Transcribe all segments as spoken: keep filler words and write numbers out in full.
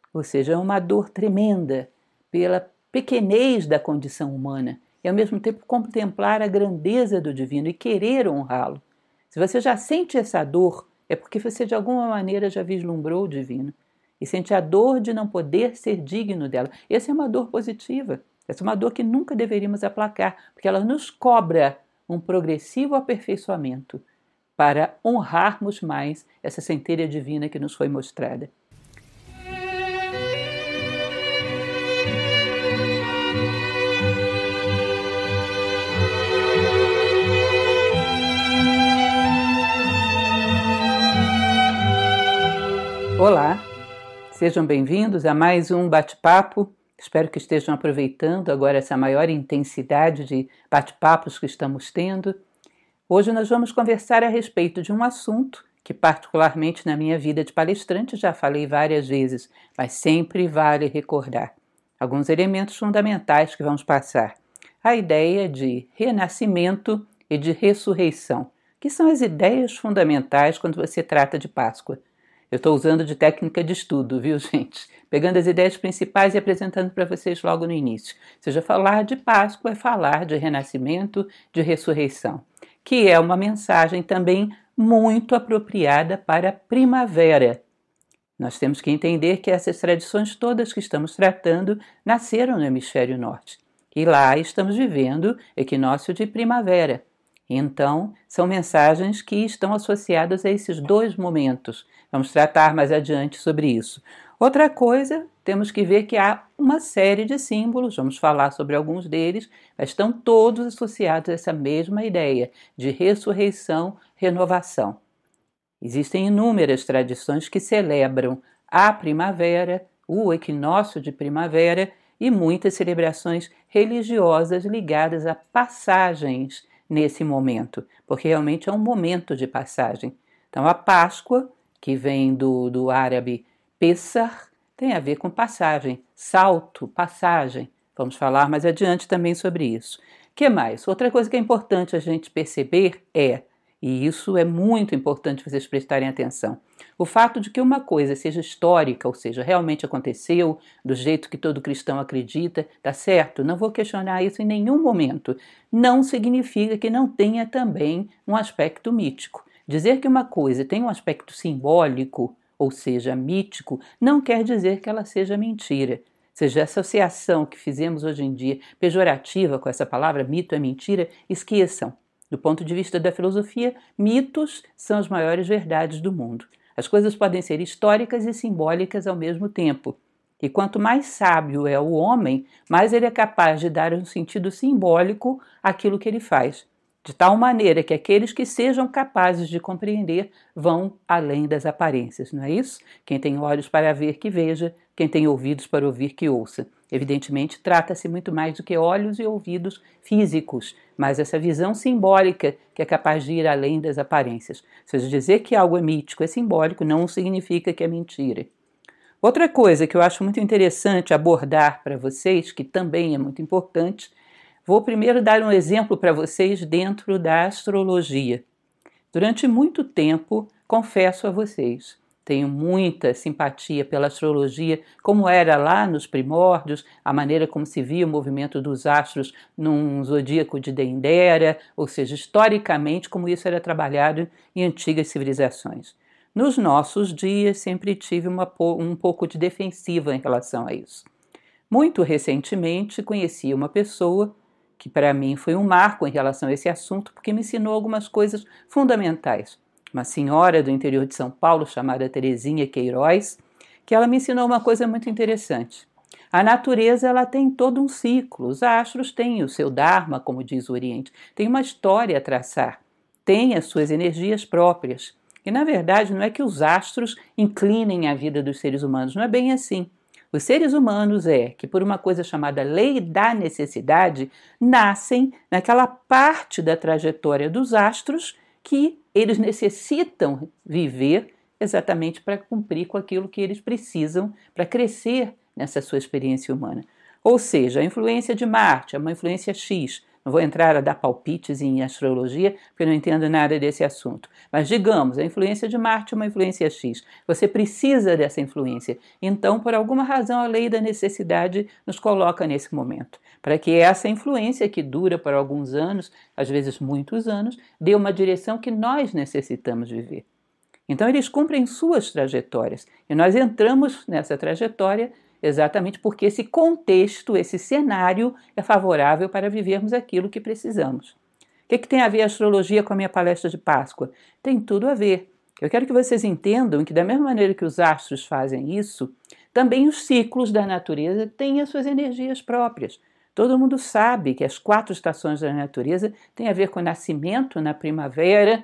Ou seja, é uma dor tremenda pela pequenez da condição humana e, ao mesmo tempo, contemplar a grandeza do divino e querer honrá-lo. Se você já sente essa dor, é porque você, de alguma maneira, já vislumbrou o divino e sente a dor de não poder ser digno dela. Essa é uma dor positiva. Essa é uma dor que nunca deveríamos aplacar, porque ela nos cobra um progressivo aperfeiçoamento para honrarmos mais essa centelha divina que nos foi mostrada. Olá, sejam bem-vindos a mais um bate-papo. Espero que estejam aproveitando agora essa maior intensidade de bate-papos que estamos tendo. Hoje nós vamos conversar a respeito de um assunto que, particularmente na minha vida de palestrante, já falei várias vezes, mas sempre vale recordar alguns elementos fundamentais que vamos passar. A ideia de renascimento e de ressurreição, que são as ideias fundamentais quando você trata de Páscoa. Eu estou usando de técnica de estudo, viu, gente? Pegando as ideias principais e apresentando para vocês logo no início. Ou seja, falar de Páscoa é falar de renascimento, de ressurreição, que é uma mensagem também muito apropriada para a primavera. Nós temos que entender que essas tradições todas que estamos tratando nasceram no hemisfério norte. E lá estamos vivendo equinócio de primavera. Então, são mensagens que estão associadas a esses dois momentos. Vamos tratar mais adiante sobre isso. Outra coisa, temos que ver que há uma série de símbolos, vamos falar sobre alguns deles, mas estão todos associados a essa mesma ideia de ressurreição, renovação. Existem inúmeras tradições que celebram a primavera, o equinócio de primavera e muitas celebrações religiosas ligadas a passagens nesse momento, porque realmente é um momento de passagem. Então, a Páscoa, que vem do, do árabe Pessah, tem a ver com passagem, salto, passagem. Vamos falar mais adiante também sobre isso. O que mais? Outra coisa que é importante a gente perceber é, e isso é muito importante vocês prestarem atenção, o fato de que uma coisa seja histórica, ou seja, realmente aconteceu, do jeito que todo cristão acredita, tá certo? Não vou questionar isso em nenhum momento. Não significa que não tenha também um aspecto mítico. Dizer que uma coisa tem um aspecto simbólico, ou seja, mítico, não quer dizer que ela seja mentira. Ou seja, a associação que fizemos hoje em dia, pejorativa com essa palavra, mito é mentira, esqueçam. Do ponto de vista da filosofia, mitos são as maiores verdades do mundo. As coisas podem ser históricas e simbólicas ao mesmo tempo. E quanto mais sábio é o homem, mais ele é capaz de dar um sentido simbólico àquilo que ele faz. De tal maneira que aqueles que sejam capazes de compreender vão além das aparências, não é isso? Quem tem olhos para ver, que veja. Quem tem ouvidos para ouvir, que ouça. Evidentemente, trata-se muito mais do que olhos e ouvidos físicos, mas essa visão simbólica que é capaz de ir além das aparências. Ou seja, dizer que algo é mítico, é simbólico, não significa que é mentira. Outra coisa que eu acho muito interessante abordar para vocês, que também é muito importante, vou primeiro dar um exemplo para vocês dentro da astrologia. Durante muito tempo, confesso a vocês, tenho muita simpatia pela astrologia, como era lá nos primórdios, a maneira como se via o movimento dos astros num zodíaco de Dendera, ou seja, historicamente como isso era trabalhado em antigas civilizações. Nos nossos dias, sempre tive uma, um pouco de defensiva em relação a isso. Muito recentemente, conheci uma pessoa que para mim foi um marco em relação a esse assunto, porque me ensinou algumas coisas fundamentais. Uma senhora do interior de São Paulo, chamada Terezinha Queiroz, que ela me ensinou uma coisa muito interessante. A natureza ela tem todo um ciclo, os astros têm o seu dharma, como diz o Oriente, tem uma história a traçar, tem as suas energias próprias. E, na verdade, não é que os astros inclinem a vida dos seres humanos, não é bem assim. Os seres humanos é que, por uma coisa chamada lei da necessidade, nascem naquela parte da trajetória dos astros que eles necessitam viver exatamente para cumprir com aquilo que eles precisam para crescer nessa sua experiência humana. Ou seja, a influência de Marte é uma influência X, Não vou entrar a dar palpites em astrologia, porque eu não entendo nada desse assunto. Mas digamos, a influência de Marte é uma influência X. Você precisa dessa influência. Então, por alguma razão, a lei da necessidade nos coloca nesse momento. Para que essa influência, que dura por alguns anos, às vezes muitos anos, dê uma direção que nós necessitamos viver. Então, eles cumprem suas trajetórias. E nós entramos nessa trajetória exatamente porque esse contexto, esse cenário é favorável para vivermos aquilo que precisamos. O que, que tem a ver a astrologia com a minha palestra de Páscoa? Tem tudo a ver. Eu quero que vocês entendam que, da mesma maneira que os astros fazem isso, também os ciclos da natureza têm as suas energias próprias. Todo mundo sabe que as quatro estações da natureza têm a ver com nascimento na primavera,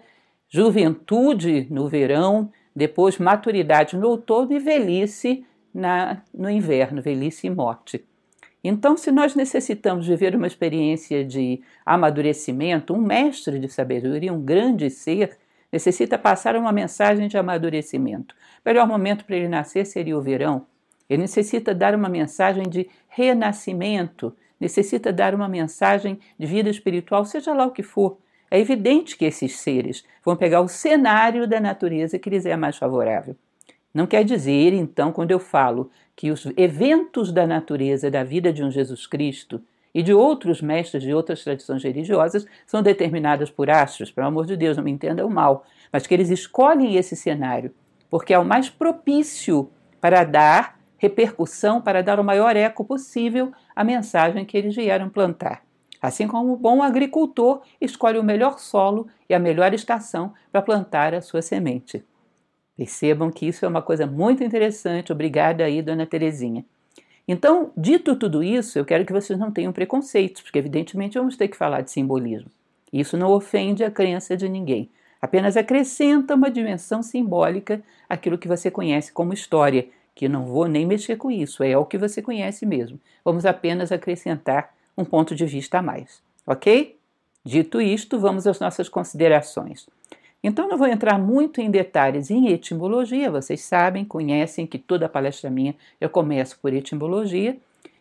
juventude no verão, depois maturidade no outono e velhice Na, no inverno, velhice e morte. Então, se nós necessitamos viver uma experiência de amadurecimento, um mestre de sabedoria, um grande ser, necessita passar uma mensagem de amadurecimento. O melhor momento para ele nascer seria o verão. Ele necessita dar uma mensagem de renascimento, necessita dar uma mensagem de vida espiritual, seja lá o que for. É evidente que esses seres vão pegar o cenário da natureza que lhes é mais favorável. Não quer dizer, então, quando eu falo que os eventos da natureza, da vida de um Jesus Cristo e de outros mestres de outras tradições religiosas são determinados por astros, pelo amor de Deus, não me entendam mal, mas que eles escolhem esse cenário porque é o mais propício para dar repercussão, para dar o maior eco possível à mensagem que eles vieram plantar. Assim como o bom agricultor escolhe o melhor solo e a melhor estação para plantar a sua semente. Percebam que isso é uma coisa muito interessante. Obrigada aí, dona Terezinha. Então, dito tudo isso, eu quero que vocês não tenham preconceitos, porque evidentemente vamos ter que falar de simbolismo. Isso não ofende a crença de ninguém. Apenas acrescenta uma dimensão simbólica àquilo que você conhece como história, que não vou nem mexer com isso, é o que você conhece mesmo. Vamos apenas acrescentar um ponto de vista a mais, ok? Dito isto, vamos às nossas considerações. Então, não vou entrar muito em detalhes em etimologia, vocês sabem, conhecem que toda palestra minha eu começo por etimologia.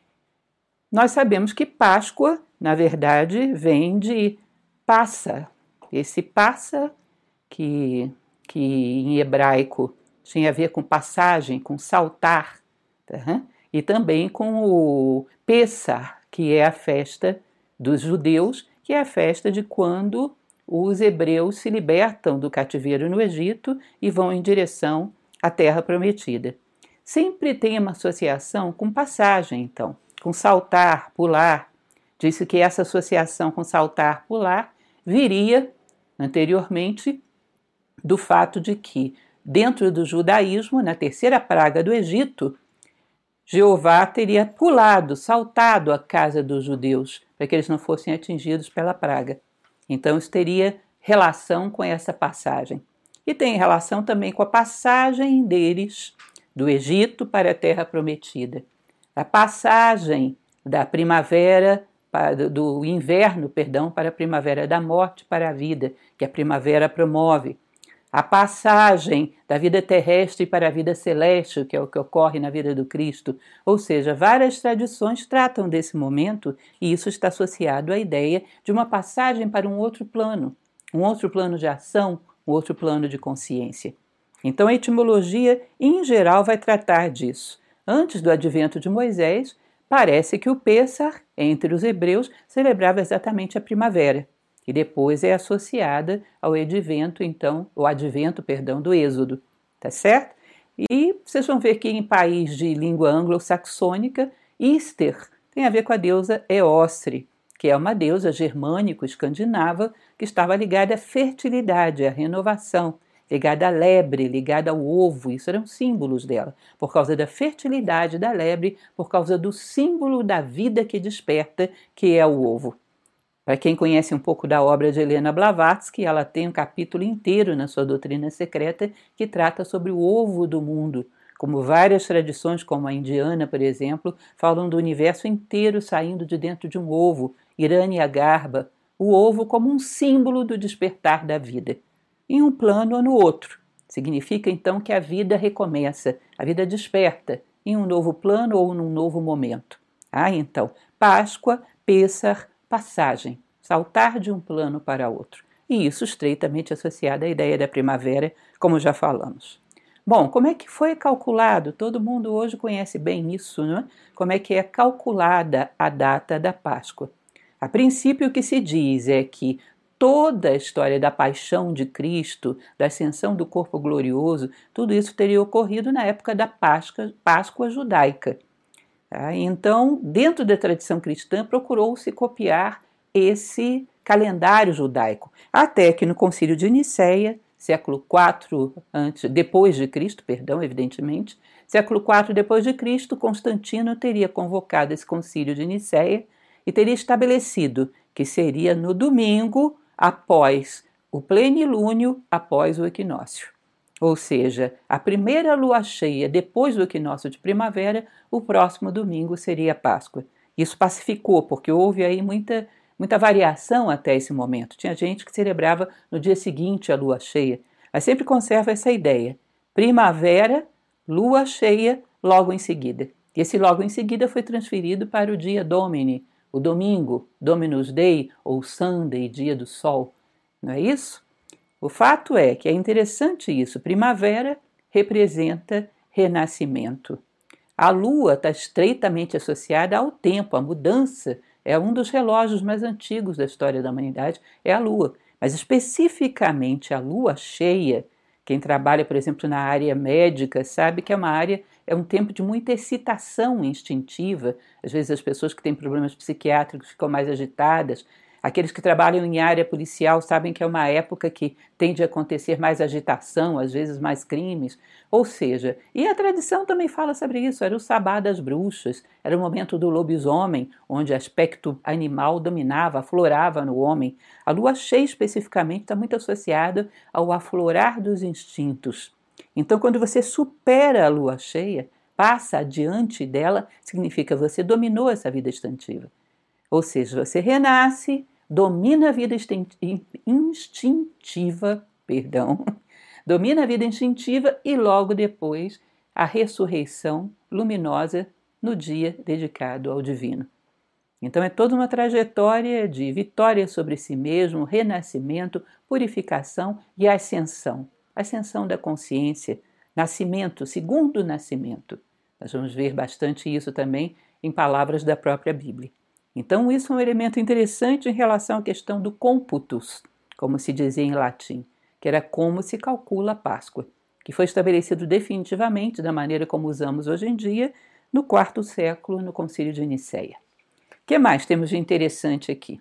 Nós sabemos que Páscoa, na verdade, vem de passa. Esse passa, que, que em hebraico tinha a ver com passagem, com saltar, tá? E também com o Pessah, que é a festa dos judeus, que é a festa de quando os hebreus se libertam do cativeiro no Egito e vão em direção à Terra Prometida. Sempre tem uma associação com passagem, então, com saltar, pular. Disse que essa associação com saltar, pular viria anteriormente do fato de que, dentro do judaísmo, na terceira praga do Egito, Jeová teria pulado, saltado a casa dos judeus, para que eles não fossem atingidos pela praga. Então, isso teria relação com essa passagem. E tem relação também com a passagem deles do Egito para a Terra Prometida. A passagem da primavera, do inverno, perdão, para a primavera, da morte para a vida, que a primavera promove. A passagem da vida terrestre para a vida celeste, que é o que ocorre na vida do Cristo. Ou seja, várias tradições tratam desse momento e isso está associado à ideia de uma passagem para um outro plano, um outro plano de ação, um outro plano de consciência. Então, a etimologia, em geral, vai tratar disso. Antes do advento de Moisés, parece que o Pessah, entre os hebreus, celebrava exatamente a primavera. E depois é associada ao advento, então, o advento, perdão, do Êxodo, tá certo? E vocês vão ver que em país de língua anglo-saxônica, Easter tem a ver com a deusa Eostre, que é uma deusa germânico-escandinava que estava ligada à fertilidade, à renovação, ligada à lebre, ligada ao ovo, isso eram símbolos dela, por causa da fertilidade da lebre, por causa do símbolo da vida que desperta, que é o ovo. Para quem conhece um pouco da obra de Helena Blavatsky, ela tem um capítulo inteiro na sua Doutrina Secreta que trata sobre o ovo do mundo, como várias tradições, como a indiana, por exemplo, falam do universo inteiro saindo de dentro de um ovo, Hiranyagarbha, o ovo como um símbolo do despertar da vida, em um plano ou no outro. Significa então que a vida recomeça, a vida desperta em um novo plano ou num novo momento. Ah, então, Páscoa, Pessah, passagem. saltar de um plano para outro. E isso estreitamente associado à ideia da primavera, como já falamos. Bom, como é que foi calculado? Todo mundo hoje conhece bem isso, não é? Como é que é calculada a data da Páscoa? A princípio, o que se diz é que toda a história da paixão de Cristo, da ascensão do corpo glorioso, tudo isso teria ocorrido na época da Páscoa, Páscoa judaica. Tá? Então, dentro da tradição cristã, procurou-se copiar esse calendário judaico, até que no Concílio de Nicéia, século quatro antes, depois de Cristo, perdão, evidentemente, século quatro depois de Cristo, Constantino teria convocado esse Concílio de Nicéia e teria estabelecido que seria no domingo após o plenilúnio, após o equinócio. Ou seja, a primeira lua cheia depois do equinócio de primavera, o próximo domingo seria a Páscoa. Isso pacificou, porque houve aí muita, muita variação até esse momento. Tinha gente que celebrava no dia seguinte a lua cheia, mas sempre conserva essa ideia. Primavera, lua cheia, logo em seguida. E esse logo em seguida foi transferido para o dia Domini, o domingo, Dominus Dei, ou Sunday, dia do sol. Não é isso? O fato é que é interessante isso. Primavera representa renascimento. A lua está estreitamente associada ao tempo, à mudança. É um dos relógios mais antigos da história da humanidade, é a lua. Mas especificamente a lua cheia, quem trabalha, por exemplo, na área médica, sabe que é uma área, é um tempo de muita excitação instintiva. Às vezes as pessoas que têm problemas psiquiátricos ficam mais agitadas. Aqueles que trabalham em área policial sabem que é uma época que tende a acontecer mais agitação, às vezes mais crimes. Ou seja, e a tradição também fala sobre isso, era o sabá das bruxas, era o momento do lobisomem, onde o aspecto animal dominava, aflorava no homem. A lua cheia especificamente está muito associada ao aflorar dos instintos. Então, quando você supera a lua cheia, passa adiante dela, significa que você dominou essa vida instintiva. Ou seja, você renasce, domina a vida instintiva, perdão, domina a vida instintiva e logo depois a ressurreição luminosa no dia dedicado ao divino. Então é toda uma trajetória de vitória sobre si mesmo, renascimento, purificação e ascensão. Ascensão da consciência, nascimento, segundo nascimento. Nós vamos ver bastante isso também em palavras da própria Bíblia. Então isso é um elemento interessante em relação à questão do cômputus, como se dizia em latim, que era como se calcula a Páscoa, que foi estabelecido definitivamente da maneira como usamos hoje em dia, no quarto século, no Concílio de Nicéia. O que mais temos de interessante aqui?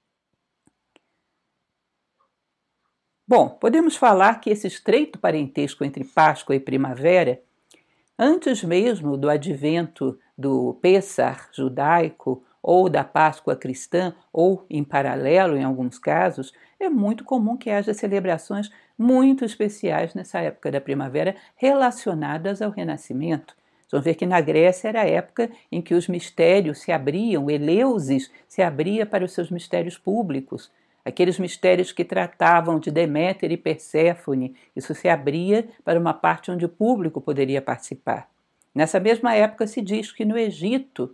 Bom, podemos falar que esse estreito parentesco entre Páscoa e primavera, antes mesmo do advento do Pêssar judaico, ou da Páscoa cristã, ou em paralelo em alguns casos, é muito comum que haja celebrações muito especiais nessa época da primavera relacionadas ao renascimento. Vocês vão ver que na Grécia era a época em que os mistérios se abriam, Eleusis se abria para os seus mistérios públicos, aqueles mistérios que tratavam de Deméter e Perséfone, isso se abria para uma parte onde o público poderia participar. Nessa mesma época se diz que no Egito,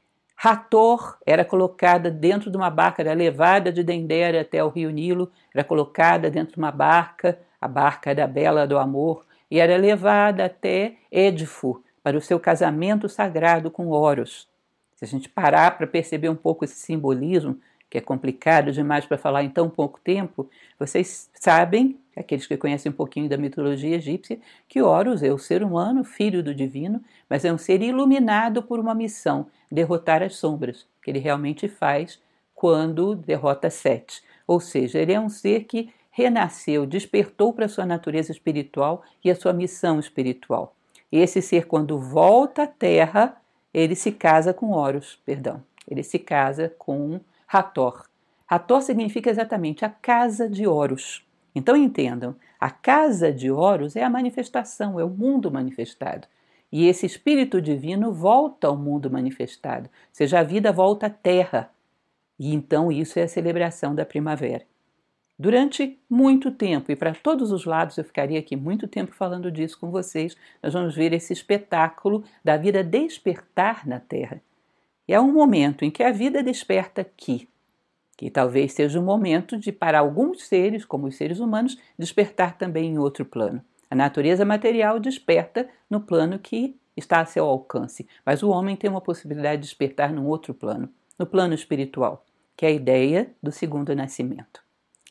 Hathor era colocada dentro de uma barca, era levada de Dendera até o rio Nilo, era colocada dentro de uma barca, a barca da Bela do Amor, e era levada até Édifo para o seu casamento sagrado com Horus. Se a gente parar para perceber um pouco esse simbolismo, que é complicado demais para falar em tão pouco tempo, vocês sabem, aqueles que conhecem um pouquinho da mitologia egípcia, que Horus é o ser humano, filho do divino, mas é um ser iluminado por uma missão, derrotar as sombras, que ele realmente faz quando derrota Sete. Ou seja, ele é um ser que renasceu, despertou para a sua natureza espiritual e a sua missão espiritual. E esse ser, quando volta à Terra, ele se casa com Horus, perdão, ele se casa com Hathor. Hathor significa exatamente a casa de Horus. Então entendam, a casa de Horus é a manifestação, é o mundo manifestado. E esse espírito divino volta ao mundo manifestado, ou seja, a vida volta à terra. E então isso é a celebração da primavera. Durante muito tempo, e para todos os lados, eu ficaria aqui muito tempo falando disso com vocês, nós vamos ver esse espetáculo da vida despertar na terra. E é um momento em que a vida desperta aqui. que talvez seja o momento de, para alguns seres, como os seres humanos, despertar também em outro plano. A natureza material desperta no plano que está a seu alcance, mas o homem tem uma possibilidade de despertar num outro plano, no plano espiritual, que é a ideia do segundo nascimento.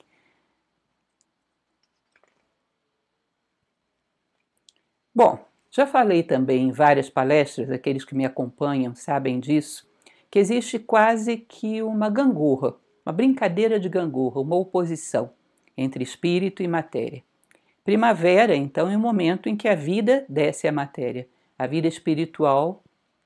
Bom, já falei também em várias palestras, aqueles que me acompanham sabem disso, que existe quase que uma gangorra, uma brincadeira de gangorra, uma oposição entre espírito e matéria. Primavera, então, é o momento em que a vida desce à matéria. A vida espiritual,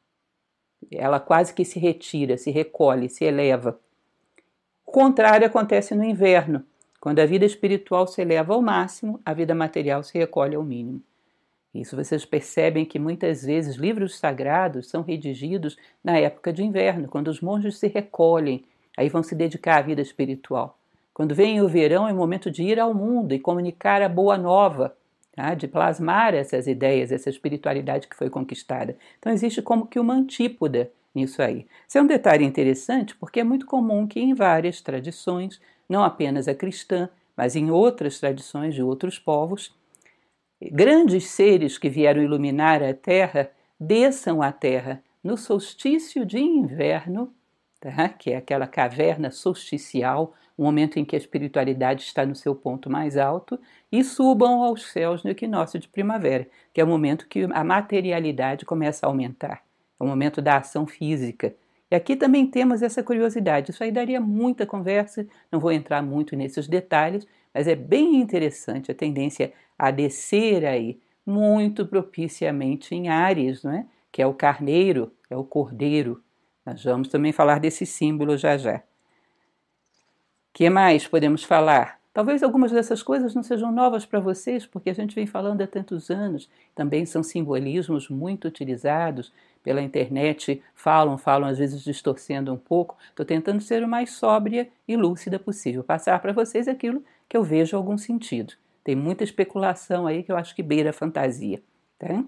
ela quase que se retira, se recolhe, se eleva. O contrário acontece no inverno. Quando a vida espiritual se eleva ao máximo, a vida material se recolhe ao mínimo. Isso vocês percebem que muitas vezes livros sagrados são redigidos na época de inverno, quando os monges se recolhem, aí vão se dedicar à vida espiritual. Quando vem o verão é o momento de ir ao mundo e comunicar a boa nova, tá? De plasmar essas ideias, essa espiritualidade que foi conquistada. Então existe como que uma antípoda nisso aí. Isso é um detalhe interessante porque é muito comum que em várias tradições, não apenas a cristã, mas em outras tradições de outros povos, grandes seres que vieram iluminar a Terra desçam à Terra no solstício de inverno, tá? Que é aquela caverna solsticial, o momento em que a espiritualidade está no seu ponto mais alto, e subam aos céus no equinócio de primavera, que é o momento que a materialidade começa a aumentar, é o momento da ação física. E aqui também temos essa curiosidade, isso aí daria muita conversa, não vou entrar muito nesses detalhes, mas é bem interessante a tendência a descer aí, muito propiciamente em Áries, não é? Que é o carneiro, é o cordeiro. Nós vamos também falar desse símbolo já já. O que mais podemos falar? Talvez algumas dessas coisas não sejam novas para vocês, porque a gente vem falando há tantos anos. Também são simbolismos muito utilizados pela internet, falam, falam, às vezes distorcendo um pouco. Estou tentando ser o mais sóbria e lúcida possível, passar para vocês aquilo que eu vejo algum sentido. Tem muita especulação aí que eu acho que beira a fantasia, tá?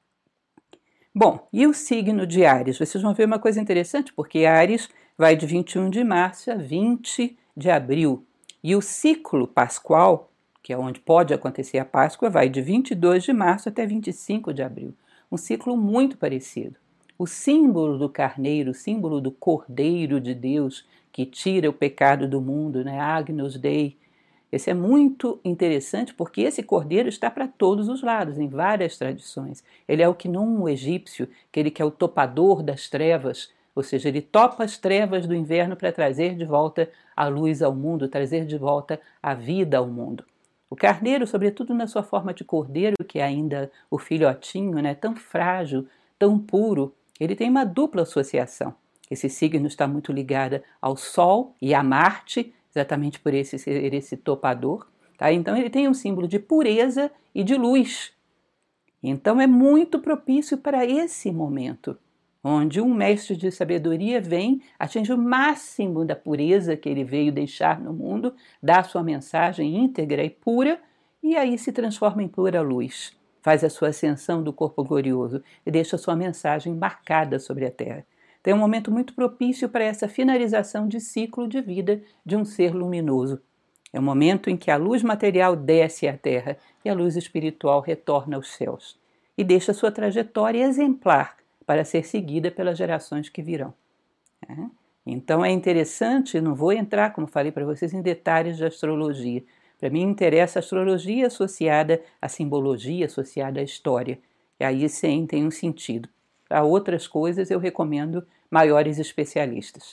Bom, e o signo de Áries? Vocês vão ver uma coisa interessante, porque Áries vai de vinte e um de março a vinte de abril. E o ciclo pascual, que é onde pode acontecer a Páscoa, vai de vinte e dois de março até vinte e cinco de abril. Um ciclo muito parecido. O símbolo do carneiro, o símbolo do cordeiro de Deus, que tira o pecado do mundo, né? Agnus Dei. Esse é muito interessante porque esse cordeiro está para todos os lados, em várias tradições. Ele é o Khnum egípcio, aquele que é o topador das trevas, ou seja, ele topa as trevas do inverno para trazer de volta a luz ao mundo, trazer de volta a vida ao mundo. O carneiro, sobretudo na sua forma de cordeiro, que é ainda o filhotinho, né, tão frágil, tão puro, ele tem uma dupla associação. Esse signo está muito ligado ao Sol e a Marte, exatamente por esse ser esse topador. Tá? Então ele tem um símbolo de pureza e de luz. Então é muito propício para esse momento, onde um mestre de sabedoria vem, atinge o máximo da pureza que ele veio deixar no mundo, dá a sua mensagem íntegra e pura, e aí se transforma em pura luz. Faz a sua ascensão do corpo glorioso e deixa a sua mensagem marcada sobre a terra. Tem um momento muito propício para essa finalização de ciclo de vida de um ser luminoso. É o momento em que a luz material desce à terra e a luz espiritual retorna aos céus e deixa sua trajetória exemplar para ser seguida pelas gerações que virão. Então é interessante, não vou entrar, como falei para vocês, em detalhes de astrologia. Para mim interessa a astrologia associada à simbologia, associada à história. E aí sim tem um sentido. Para outras coisas, eu recomendo maiores especialistas.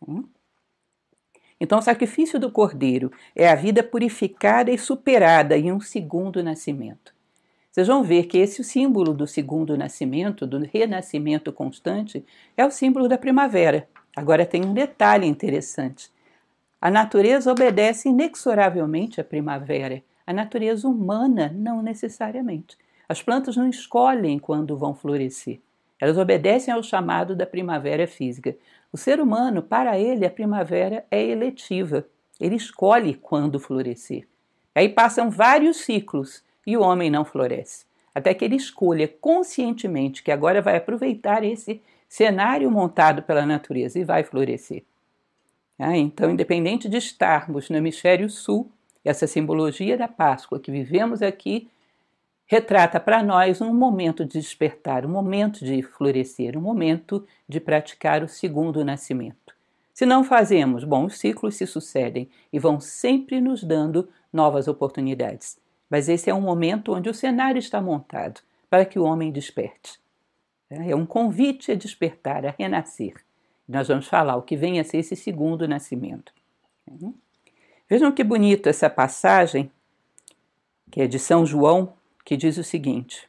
Então, o sacrifício do cordeiro é a vida purificada e superada em um segundo nascimento. Vocês vão ver que esse símbolo do segundo nascimento, do renascimento constante, é o símbolo da primavera. Agora tem um detalhe interessante. A natureza obedece inexoravelmente à primavera. A natureza humana, não necessariamente. As plantas não escolhem quando vão florescer. Elas obedecem ao chamado da primavera física. O ser humano, para ele, a primavera é eletiva. Ele escolhe quando florescer. Aí passam vários ciclos e o homem não floresce. Até que ele escolha conscientemente que agora vai aproveitar esse cenário montado pela natureza e vai florescer. Ah, então, independente de estarmos no hemisfério sul, essa simbologia da Páscoa que vivemos aqui retrata para nós um momento de despertar, um momento de florescer, um momento de praticar o segundo nascimento. Se não fazemos, bom, os ciclos se sucedem e vão sempre nos dando novas oportunidades. Mas esse é um momento onde o cenário está montado para que o homem desperte. É um convite a despertar, a renascer. Nós vamos falar o que vem a ser esse segundo nascimento. Vejam que bonito essa passagem, que é de São João, que diz o seguinte: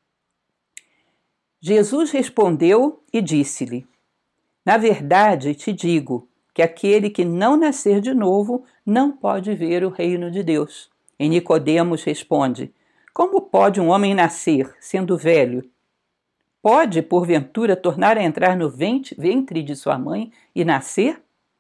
Jesus respondeu e disse-lhe: na verdade te digo que aquele que não nascer de novo não pode ver o reino de Deus. E Nicodemos responde: como pode um homem nascer, sendo velho? Pode, porventura, tornar a entrar no ventre de sua mãe e nascer?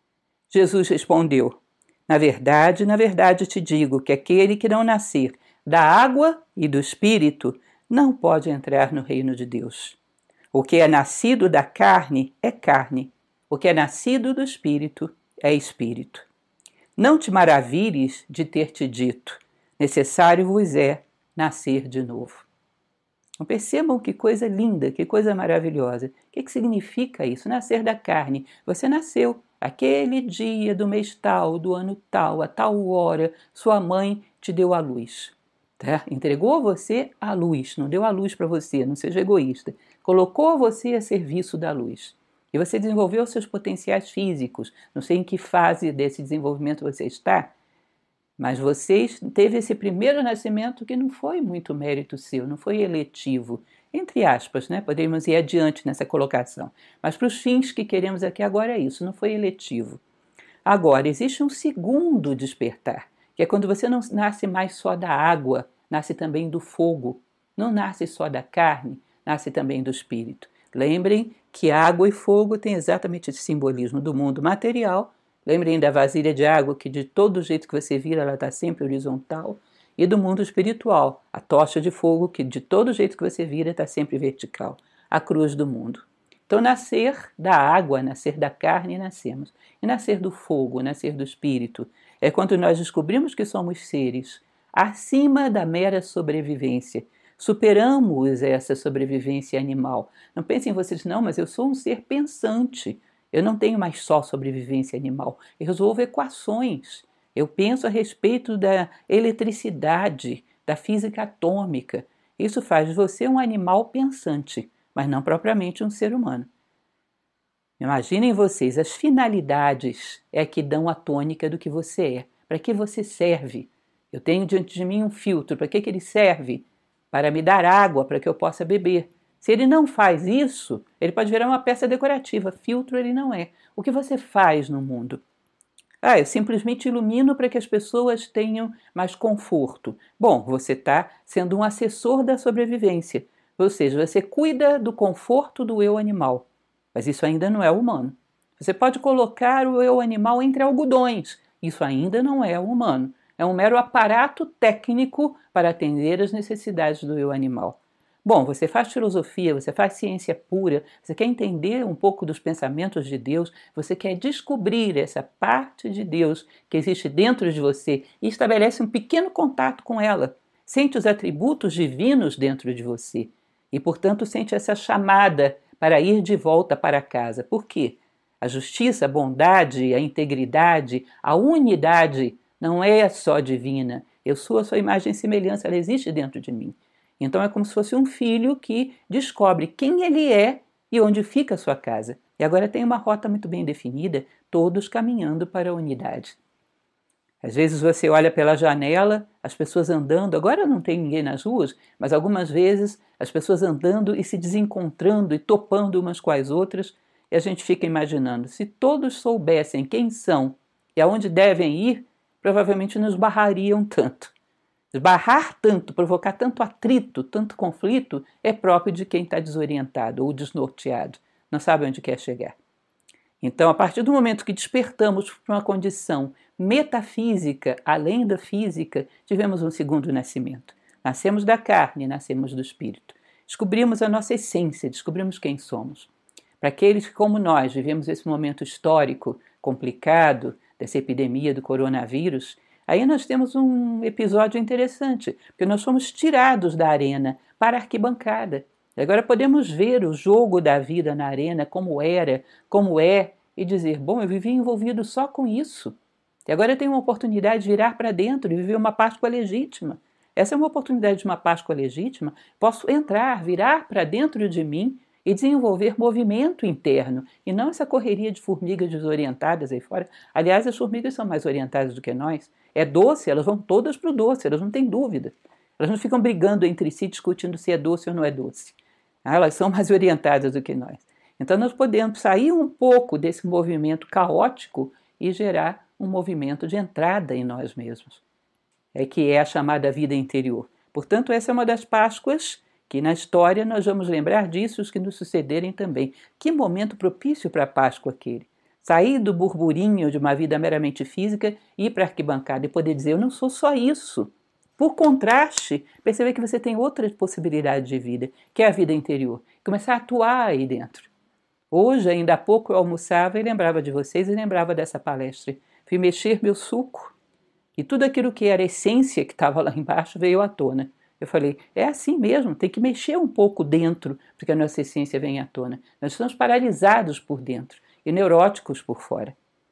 Jesus respondeu: na verdade, na verdade te digo que aquele que não nascer da água e do Espírito não pode entrar no reino de Deus. O que é nascido da carne é carne, o que é nascido do Espírito é Espírito. Não te maravilhes de ter te dito: necessário vos é nascer de novo. Então, percebam que coisa linda, que coisa maravilhosa. O que, que significa isso? Nascer da carne. Você nasceu aquele dia do mês tal, do ano tal, a tal hora, sua mãe te deu a luz. Tá? Entregou você a luz, não deu a luz para você, não seja egoísta. Colocou você a serviço da luz. E você desenvolveu seus potenciais físicos. Não sei em que fase desse desenvolvimento você está, mas você teve esse primeiro nascimento que não foi muito mérito seu, não foi eletivo. Entre aspas, né? Podemos ir adiante nessa colocação. Mas para os fins que queremos aqui agora é isso, não foi eletivo. Agora, existe um segundo despertar, que é quando você não nasce mais só da água, nasce também do fogo. Não nasce só da carne, nasce também do espírito. Lembrem que água e fogo têm exatamente esse simbolismo do mundo material. Lembrem da vasilha de água, que de todo jeito que você vira, ela está sempre horizontal. E do mundo espiritual, a tocha de fogo, que de todo jeito que você vira, está sempre vertical. A cruz do mundo. Então, nascer da água, nascer da carne, nascemos. E nascer do fogo, nascer do espírito, é quando nós descobrimos que somos seres acima da mera sobrevivência. Superamos essa sobrevivência animal. Não pensem vocês, não, mas eu sou um ser pensante. Eu não tenho mais só sobrevivência animal. Eu resolvo equações. Eu penso a respeito da eletricidade, da física atômica. Isso faz de você um animal pensante, mas não propriamente um ser humano. Imaginem vocês, as finalidades é que dão a tônica do que você é. Para que você serve? Eu tenho diante de mim um filtro. Para que, que ele serve? Para me dar água, para que eu possa beber. Se ele não faz isso, ele pode virar uma peça decorativa. Filtro ele não é. O que você faz no mundo? Ah, eu simplesmente ilumino para que as pessoas tenham mais conforto. Bom, você está sendo um assessor da sobrevivência. Ou seja, você cuida do conforto do eu animal. Mas isso ainda não é humano. Você pode colocar o eu animal entre algodões. Isso ainda não é humano. É um mero aparato técnico para atender às necessidades do eu animal. Bom, você faz filosofia, você faz ciência pura, você quer entender um pouco dos pensamentos de Deus, você quer descobrir essa parte de Deus que existe dentro de você e estabelece um pequeno contato com ela. Sente os atributos divinos dentro de você e, portanto, sente essa chamada para ir de volta para casa. Por quê? A justiça, a bondade, a integridade, a unidade não é só divina. Eu sou a sua imagem e semelhança, ela existe dentro de mim. Então é como se fosse um filho que descobre quem ele é e onde fica a sua casa. E agora tem uma rota muito bem definida, todos caminhando para a unidade. Às vezes você olha pela janela, as pessoas andando, agora não tem ninguém nas ruas, mas algumas vezes as pessoas andando e se desencontrando e topando umas com as outras, e a gente fica imaginando, se todos soubessem quem são e aonde devem ir, provavelmente nos barrariam tanto. Esbarrar tanto, provocar tanto atrito, tanto conflito, é próprio de quem está desorientado ou desnorteado, não sabe onde quer chegar. Então, a partir do momento que despertamos para uma condição metafísica, além da física, tivemos um segundo nascimento. Nascemos da carne, nascemos do espírito. Descobrimos a nossa essência, descobrimos quem somos. Para aqueles que, como nós, vivemos esse momento histórico, complicado dessa epidemia do coronavírus, aí nós temos um episódio interessante, porque nós fomos tirados da arena para a arquibancada. Agora podemos ver o jogo da vida na arena, como era, como é, e dizer, bom, eu vivi envolvido só com isso. E agora eu tenho uma oportunidade de virar para dentro e viver uma Páscoa legítima. Essa é uma oportunidade de uma Páscoa legítima. Posso entrar, virar para dentro de mim e desenvolver movimento interno, e não essa correria de formigas desorientadas aí fora. Aliás, as formigas são mais orientadas do que nós. É doce, elas vão todas para o doce, elas não têm dúvida. Elas não ficam brigando entre si, discutindo se é doce ou não é doce. Elas são mais orientadas do que nós. Então nós podemos sair um pouco desse movimento caótico e gerar um movimento de entrada em nós mesmos, é que é a chamada vida interior. Portanto, essa é uma das Páscoas que na história nós vamos lembrar disso, os que nos sucederem também. Que momento propício para a Páscoa aquele. Sair do burburinho de uma vida meramente física e ir para a arquibancada e poder dizer, eu não sou só isso. Por contraste, perceber que você tem outra possibilidade de vida, que é a vida interior. Começar a atuar aí dentro. Hoje, ainda há pouco, eu almoçava e lembrava de vocês e lembrava dessa palestra. Fui mexer meu suco e tudo aquilo que era essência que estava lá embaixo veio à tona. Eu falei, é assim mesmo, tem que mexer um pouco dentro para que a nossa essência venha à tona. Nós estamos paralisados por dentro e neuróticos por fora.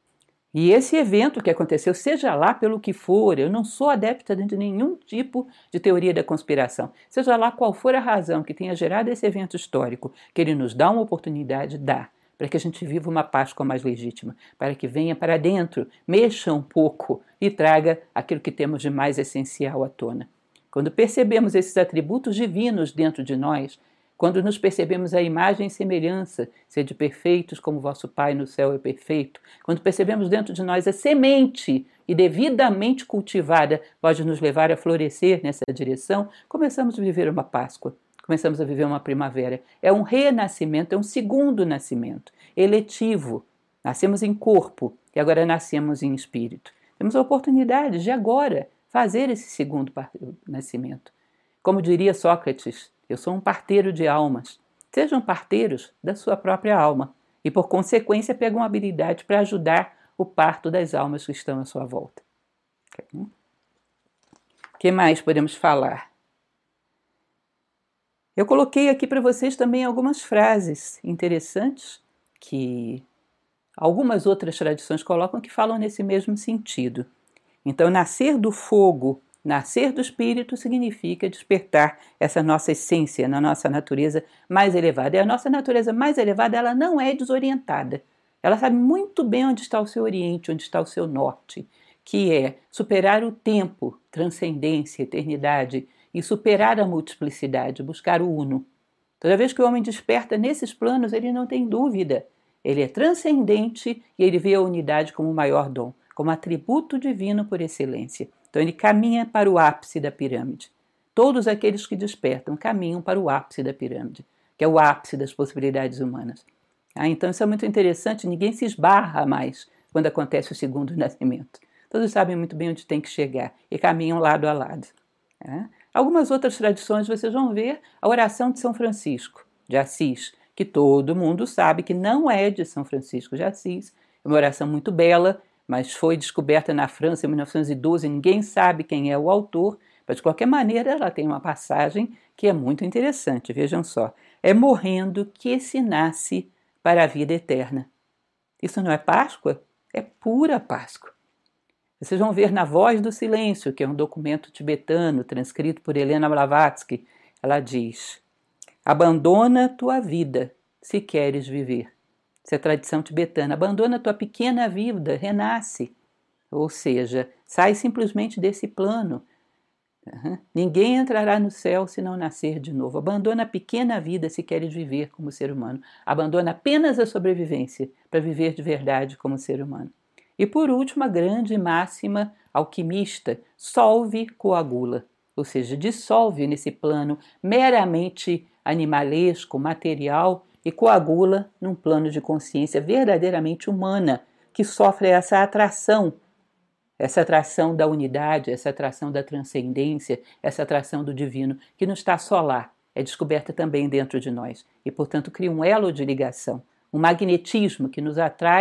E esse evento que aconteceu, seja lá pelo que for, eu não sou adepta de nenhum tipo de teoria da conspiração, seja lá qual for a razão que tenha gerado esse evento histórico, que ele nos dá uma oportunidade, dá, para que a gente viva uma Páscoa mais legítima, para que venha para dentro, mexa um pouco e traga aquilo que temos de mais essencial à tona. Quando percebemos esses atributos divinos dentro de nós, quando nos percebemos a imagem e semelhança, sede perfeitos como vosso Pai no céu é perfeito, quando percebemos dentro de nós a semente e devidamente cultivada pode nos levar a florescer nessa direção, começamos a viver uma Páscoa, começamos a viver uma primavera. É um renascimento, é um segundo nascimento, eletivo. Nascemos em corpo e agora nascemos em espírito. Temos a oportunidade de agora fazer esse segundo nascimento. Como diria Sócrates, eu sou um parteiro de almas. Sejam parteiros da sua própria alma e, por consequência, pegam habilidade para ajudar o parto das almas que estão à sua volta. O que mais podemos falar? Eu coloquei aqui para vocês também algumas frases interessantes que algumas outras tradições colocam que falam nesse mesmo sentido. Então, nascer do fogo, nascer do espírito significa despertar essa nossa essência na nossa natureza mais elevada. E a nossa natureza mais elevada, ela não é desorientada. Ela sabe muito bem onde está o seu oriente, onde está o seu norte, que é superar o tempo, transcendência, eternidade, e superar a multiplicidade, buscar o uno. Toda vez que o homem desperta nesses planos, ele não tem dúvida. Ele é transcendente e ele vê a unidade como o maior dom, como atributo divino por excelência. Então ele caminha para o ápice da pirâmide. Todos aqueles que despertam caminham para o ápice da pirâmide, que é o ápice das possibilidades humanas. Ah, então isso é muito interessante, ninguém se esbarra mais quando acontece o segundo nascimento. Todos sabem muito bem onde tem que chegar e caminham lado a lado. É? Algumas outras tradições vocês vão ver a oração de São Francisco de Assis, que todo mundo sabe que não é de São Francisco de Assis, é uma oração muito bela, mas foi descoberta na França em mil novecentos e doze, ninguém sabe quem é o autor, mas de qualquer maneira ela tem uma passagem que é muito interessante, vejam só. É morrendo que se nasce para a vida eterna. Isso não é Páscoa? É pura Páscoa. Vocês vão ver na Voz do Silêncio, que é um documento tibetano transcrito por Helena Blavatsky, ela diz: abandona tua vida se queres viver. Isso é tradição tibetana. Abandona tua pequena vida, renasce. Ou seja, sai simplesmente desse plano. Uhum. Ninguém entrará no céu se não nascer de novo. Abandona a pequena vida se queres viver como ser humano. Abandona apenas a sobrevivência para viver de verdade como ser humano. E por último, a grande máxima alquimista, solve coagula. Ou seja, dissolve nesse plano meramente animalesco, material, e coagula num plano de consciência verdadeiramente humana, que sofre essa atração, essa atração da unidade, essa atração da transcendência, essa atração do divino, que não está só lá, é descoberta também dentro de nós. E, portanto, cria um elo de ligação, um magnetismo que nos atrai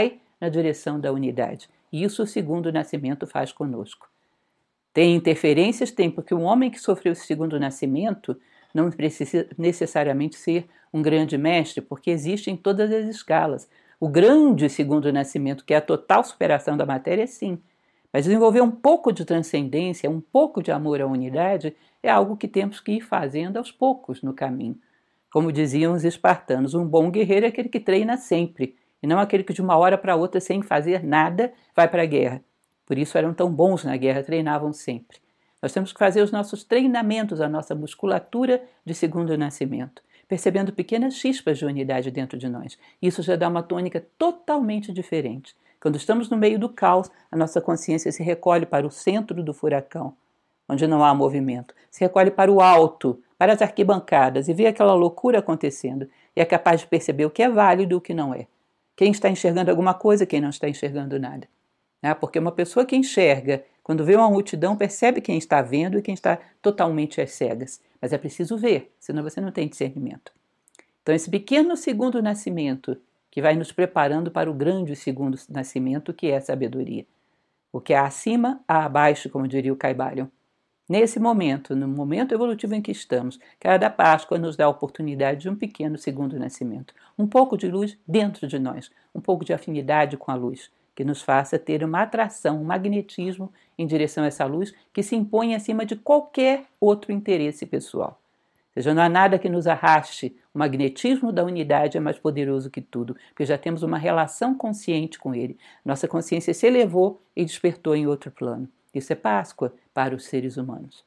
na direção da unidade. E isso o segundo nascimento faz conosco. Tem interferências? Tem, porque um homem que sofreu esse segundo nascimento não precisa necessariamente ser um grande mestre, porque existe em todas as escalas. O grande segundo nascimento, que é a total superação da matéria, sim. Mas desenvolver um pouco de transcendência, um pouco de amor à unidade, é algo que temos que ir fazendo aos poucos no caminho. Como diziam os espartanos, um bom guerreiro é aquele que treina sempre, e não aquele que de uma hora para outra, sem fazer nada, vai para a guerra. Por isso eram tão bons na guerra, treinavam sempre. Nós temos que fazer os nossos treinamentos, a nossa musculatura de segundo nascimento, percebendo pequenas chispas de unidade dentro de nós. Isso já dá uma tônica totalmente diferente. Quando estamos no meio do caos, a nossa consciência se recolhe para o centro do furacão, onde não há movimento. Se recolhe para o alto, para as arquibancadas, e vê aquela loucura acontecendo. E é capaz de perceber o que é válido e o que não é. Quem está enxergando alguma coisa, quem não está enxergando nada. Porque uma pessoa que enxerga, quando vê uma multidão, percebe quem está vendo e quem está totalmente às cegas. Mas é preciso ver, senão você não tem discernimento. Então esse pequeno segundo nascimento, que vai nos preparando para o grande segundo nascimento, que é a sabedoria. O que há acima, há abaixo, como diria o Caibalion. Nesse momento, no momento evolutivo em que estamos, cada Páscoa nos dá a oportunidade de um pequeno segundo nascimento. Um pouco de luz dentro de nós, um pouco de afinidade com a luz, que nos faça ter uma atração, um magnetismo em direção a essa luz que se impõe acima de qualquer outro interesse pessoal. Ou seja, não há nada que nos arraste. O magnetismo da unidade é mais poderoso que tudo, porque já temos uma relação consciente com ele. Nossa consciência se elevou e despertou em outro plano. Isso é Páscoa para os seres humanos.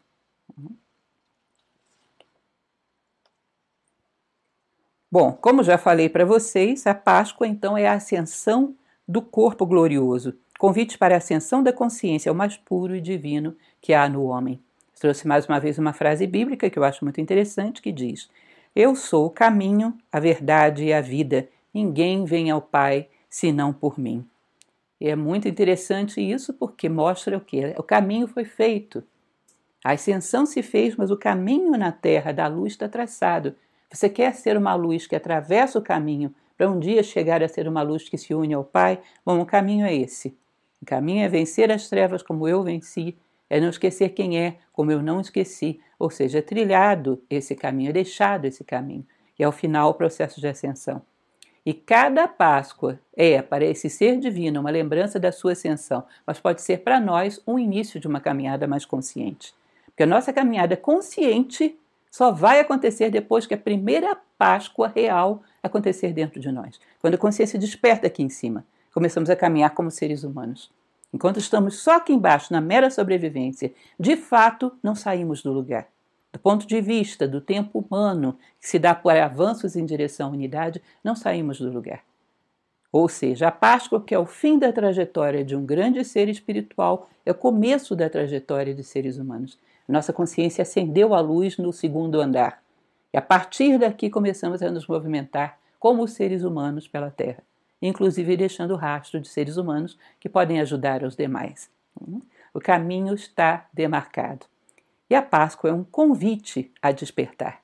Bom, como já falei para vocês, a Páscoa então é a ascensão do corpo glorioso. Convite para a ascensão da consciência, é o mais puro e divino que há no homem. Trouxe mais uma vez uma frase bíblica que eu acho muito interessante, que diz: eu sou o caminho, a verdade e a vida. Ninguém vem ao Pai senão por mim. E é muito interessante isso porque mostra o quê? O caminho foi feito. A ascensão se fez, mas o caminho na Terra da luz está traçado. Você quer ser uma luz que atravessa o caminho para um dia chegar a ser uma luz que se une ao Pai? Bom, o caminho é esse. O caminho é vencer as trevas como eu venci, é não esquecer quem é, como eu não esqueci. Ou seja, é trilhado esse caminho, é deixado esse caminho. E ao final o processo de ascensão. E cada Páscoa é, para esse ser divino, uma lembrança da sua ascensão, mas pode ser para nós um início de uma caminhada mais consciente. Porque a nossa caminhada consciente só vai acontecer depois que a primeira Páscoa real acontecer dentro de nós. Quando a consciência desperta aqui em cima, começamos a caminhar como seres humanos. Enquanto estamos só aqui embaixo, na mera sobrevivência, de fato não saímos do lugar. Do ponto de vista do tempo humano, que se dá por avanços em direção à unidade, não saímos do lugar. Ou seja, a Páscoa, que é o fim da trajetória de um grande ser espiritual, é o começo da trajetória de seres humanos. Nossa consciência acendeu a luz no segundo andar. E a partir daqui começamos a nos movimentar como seres humanos pela Terra, inclusive deixando rastro de seres humanos que podem ajudar os demais. O caminho está demarcado. E a Páscoa é um convite a despertar.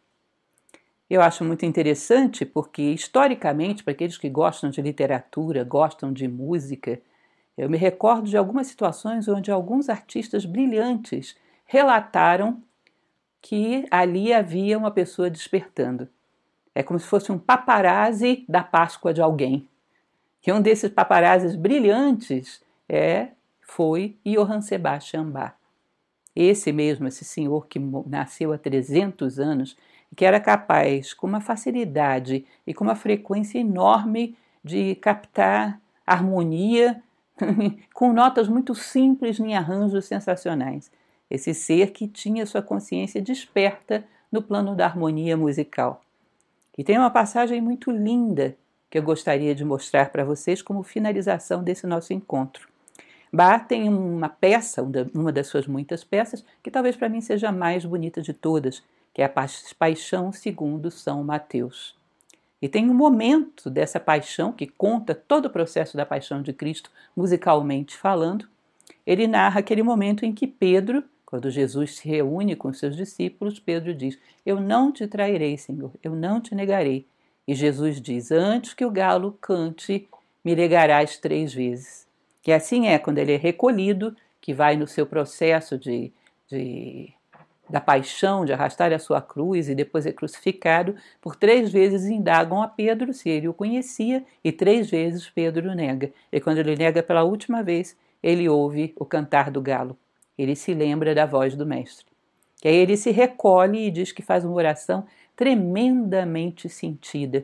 Eu acho muito interessante porque, historicamente, para aqueles que gostam de literatura, gostam de música, eu me recordo de algumas situações onde alguns artistas brilhantes relataram que ali havia uma pessoa despertando. É como se fosse um paparazzi da Páscoa de alguém. E um desses paparazzis brilhantes é, foi Johann Sebastian Bach. Esse mesmo, esse senhor que nasceu há trezentos anos, que era capaz, com uma facilidade e com uma frequência enorme, de captar harmonia com notas muito simples em arranjos sensacionais. Esse ser que tinha sua consciência desperta no plano da harmonia musical. E tem uma passagem muito linda que eu gostaria de mostrar para vocês como finalização desse nosso encontro. Bach tem uma peça, uma das suas muitas peças, que talvez para mim seja a mais bonita de todas, que é a Paixão segundo São Mateus. E tem um momento dessa paixão que conta todo o processo da paixão de Cristo, musicalmente falando. Ele narra aquele momento em que Pedro, quando Jesus se reúne com seus discípulos, Pedro diz: eu não te trairei, Senhor, eu não te negarei. E Jesus diz: antes que o galo cante, me negarás três vezes. Que assim é quando ele é recolhido, que vai no seu processo de, de, da paixão, de arrastar a sua cruz e depois é crucificado, por três vezes indagam a Pedro se ele o conhecia e três vezes Pedro nega. E quando ele nega pela última vez, ele ouve o cantar do galo. Ele se lembra da voz do mestre. Que aí ele se recolhe e diz que faz uma oração tremendamente sentida.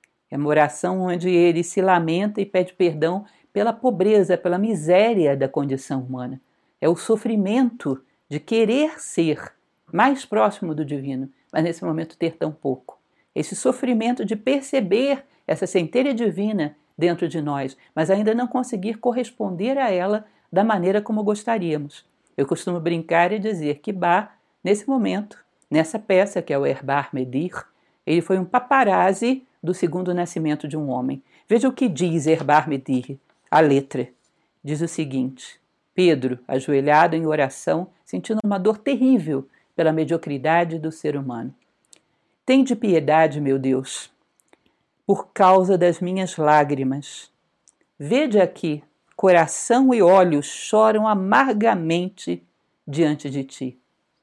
É uma oração onde ele se lamenta e pede perdão pela pobreza, pela miséria da condição humana. É o sofrimento de querer ser mais próximo do divino, mas nesse momento ter tão pouco. Esse sofrimento de perceber essa centelha divina dentro de nós, mas ainda não conseguir corresponder a ela da maneira como gostaríamos. Eu costumo brincar e dizer que Bach, nesse momento, nessa peça que é o Herbar Medir, ele foi um paparazzi do segundo nascimento de um homem. Veja o que diz Herbar Medir, a letra. Diz o seguinte: Pedro, ajoelhado em oração, sentindo uma dor terrível pela mediocridade do ser humano. Tende piedade, meu Deus, por causa das minhas lágrimas. Vede aqui, coração e olhos choram amargamente diante de ti.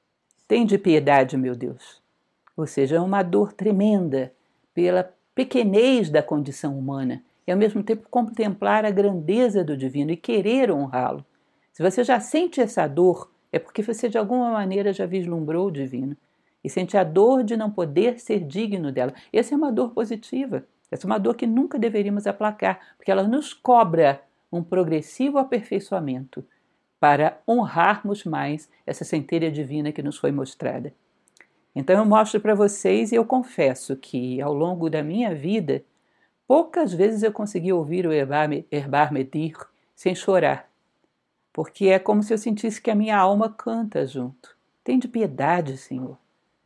Tende piedade, meu Deus. Ou seja, é uma dor tremenda pela pequenez da condição humana e, ao mesmo tempo, contemplar a grandeza do divino e querer honrá-lo. Se você já sente essa dor, é porque você, de alguma maneira, já vislumbrou o divino e sente a dor de não poder ser digno dela. Essa é uma dor positiva. Essa é uma dor que nunca deveríamos aplacar, porque ela nos cobra um progressivo aperfeiçoamento para honrarmos mais essa centelha divina que nos foi mostrada. Então eu mostro para vocês e eu confesso que ao longo da minha vida, poucas vezes eu consegui ouvir o Herbar Medir sem chorar, porque é como se eu sentisse que a minha alma canta junto. Tende piedade, Senhor.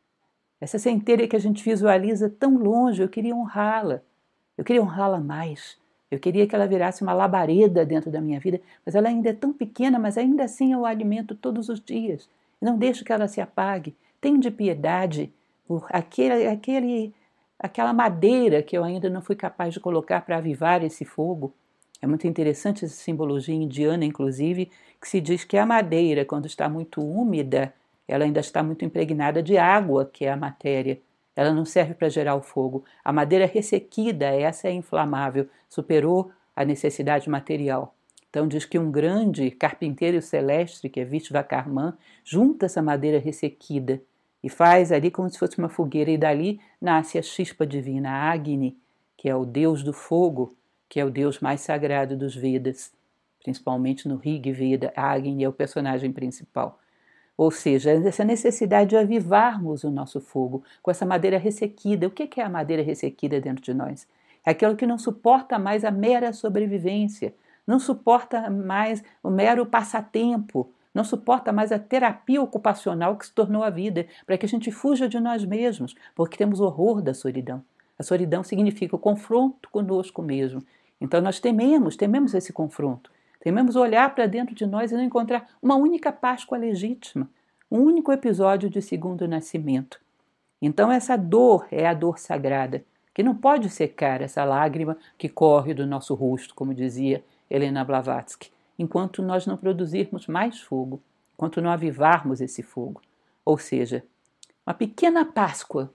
Essa centelha que a gente visualiza tão longe, eu queria honrá-la. Eu queria honrá-la mais. Eu queria que ela virasse uma labareda dentro da minha vida, mas ela ainda é tão pequena, mas ainda assim eu a alimento todos os dias. Não deixo que ela se apague. Tende piedade por aquele, aquele, aquela madeira que eu ainda não fui capaz de colocar para avivar esse fogo. É muito interessante essa simbologia indiana, inclusive, que se diz que a madeira, quando está muito úmida, ela ainda está muito impregnada de água, que é a matéria. Ela não serve para gerar o fogo. A madeira ressequida, essa é inflamável, superou a necessidade material. Então diz que um grande carpinteiro celeste, que é Vishvakarma, junta essa madeira ressequida e faz ali como se fosse uma fogueira, e dali nasce a chispa divina, a Agni, que é o deus do fogo, que é o deus mais sagrado dos Vedas, principalmente no Rig Veda. A Agni é o personagem principal. Ou seja, essa necessidade de avivarmos o nosso fogo com essa madeira ressequida. O que é a madeira ressequida dentro de nós? É aquilo que não suporta mais a mera sobrevivência, não suporta mais o mero passatempo, não suporta mais a terapia ocupacional que se tornou a vida, para que a gente fuja de nós mesmos, porque temos horror da solidão. A solidão significa o confronto conosco mesmo. Então nós tememos, tememos esse confronto. Tememos olhar para dentro de nós e não encontrar uma única Páscoa legítima, um único episódio de segundo nascimento. Então essa dor é a dor sagrada, que não pode secar essa lágrima que corre do nosso rosto, como dizia Helena Blavatsky, enquanto nós não produzirmos mais fogo, enquanto não avivarmos esse fogo. Ou seja, uma pequena Páscoa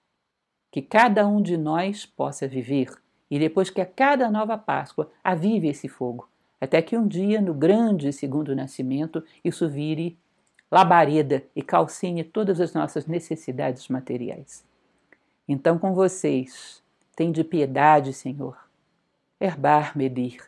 que cada um de nós possa viver, e depois que a cada nova Páscoa avive esse fogo, até que um dia, no grande segundo nascimento, isso vire labareda e calcine todas as nossas necessidades materiais. Então, com vocês, tende piedade, Senhor. Herbar Medir.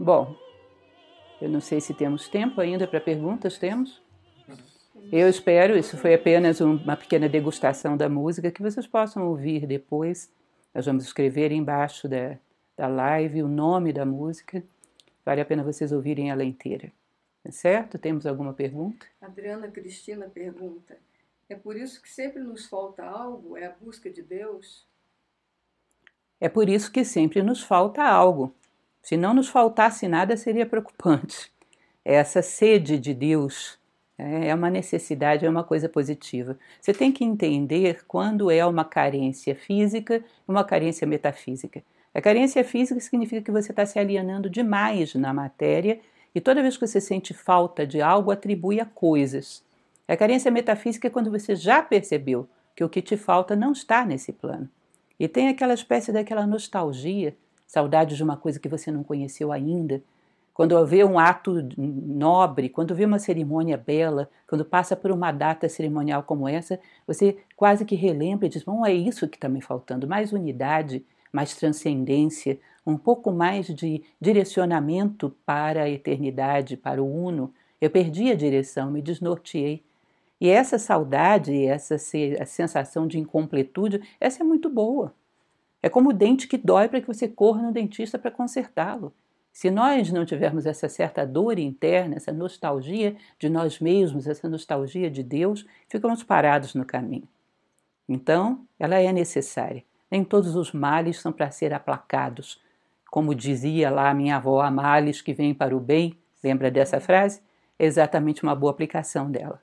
Bom, eu não sei se temos tempo ainda para perguntas, temos? Eu espero, isso foi apenas uma pequena degustação da música, que vocês possam ouvir depois. Nós vamos escrever embaixo da, da live o nome da música. Vale a pena vocês ouvirem ela inteira. É certo? Temos alguma pergunta? Adriana Cristina pergunta: é por isso que sempre nos falta algo? É a busca de Deus? É por isso que sempre nos falta algo. Se não nos faltasse nada, seria preocupante. Essa sede de Deus é uma necessidade, é uma coisa positiva. Você tem que entender quando é uma carência física e uma carência metafísica. A carência física significa que você está se alienando demais na matéria e toda vez que você sente falta de algo, atribui a coisas. A carência metafísica é quando você já percebeu que o que te falta não está nesse plano. E tem aquela espécie daquela nostalgia, saudade de uma coisa que você não conheceu ainda. Quando vê um ato nobre, quando vê uma cerimônia bela, quando passa por uma data cerimonial como essa, você quase que relembra e diz, bom, é isso que está me faltando, mais unidade, mais transcendência, um pouco mais de direcionamento para a eternidade, para o uno. Eu perdi a direção, me desnorteei. E essa saudade, essa sensação de incompletude, essa é muito boa. É como o dente que dói para que você corra no dentista para consertá-lo. Se nós não tivermos essa certa dor interna, essa nostalgia de nós mesmos, essa nostalgia de Deus, ficamos parados no caminho. Então, ela é necessária. Nem todos os males são para ser aplacados. Como dizia lá a minha avó, há males que vêm para o bem. Lembra dessa frase? É exatamente uma boa aplicação dela.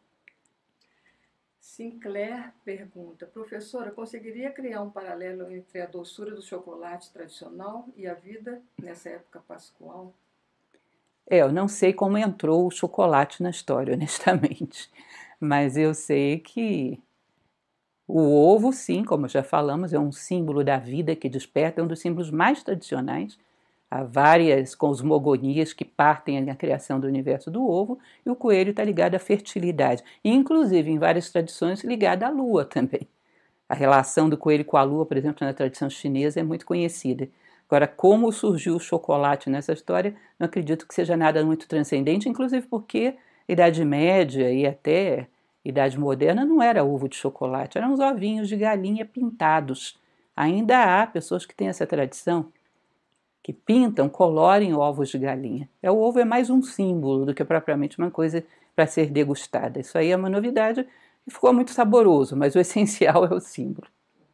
Sinclair pergunta: professora, conseguiria criar um paralelo entre a doçura do chocolate tradicional e a vida nessa época pascual? É, eu não sei como entrou o chocolate na história, honestamente. Mas eu sei que o ovo, sim, como já falamos, é um símbolo da vida que desperta, é um dos símbolos mais tradicionais. Há várias cosmogonias que partem da criação do universo do ovo, e o coelho está ligado à fertilidade, e inclusive em várias tradições ligado à lua também. A relação do coelho com a lua, por exemplo, na tradição chinesa é muito conhecida. Agora, como surgiu o chocolate nessa história, não acredito que seja nada muito transcendente, inclusive porque Idade Média e até Idade Moderna não era ovo de chocolate, eram os ovinhos de galinha pintados. Ainda há pessoas que têm essa tradição, que pintam, colorem ovos de galinha. É, o ovo é mais um símbolo do que propriamente uma coisa para ser degustada. Isso aí é uma novidade e ficou muito saboroso, mas o essencial é o símbolo.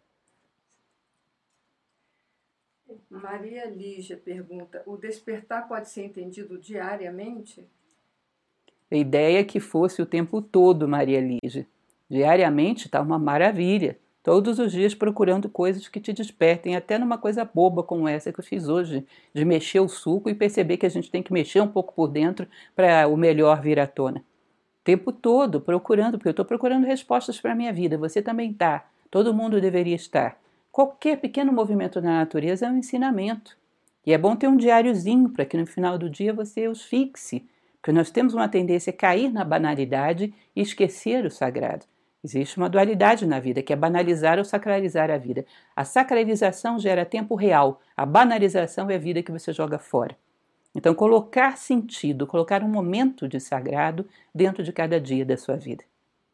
Maria Lígia pergunta: o despertar pode ser entendido diariamente? A ideia é que fosse o tempo todo, Maria Lígia. Diariamente está uma maravilha. Todos os dias procurando coisas que te despertem, até numa coisa boba como essa que eu fiz hoje, de mexer o suco e perceber que a gente tem que mexer um pouco por dentro para o melhor vir à tona. O tempo todo procurando, porque eu estou procurando respostas para a minha vida, você também está, todo mundo deveria estar. Qualquer pequeno movimento na natureza é um ensinamento. E é bom ter um diáriozinho para que no final do dia você os fixe, porque nós temos uma tendência a cair na banalidade e esquecer o sagrado. Existe uma dualidade na vida, que é banalizar ou sacralizar a vida. A sacralização gera tempo real, a banalização é a vida que você joga fora. Então, colocar sentido, colocar um momento de sagrado dentro de cada dia da sua vida.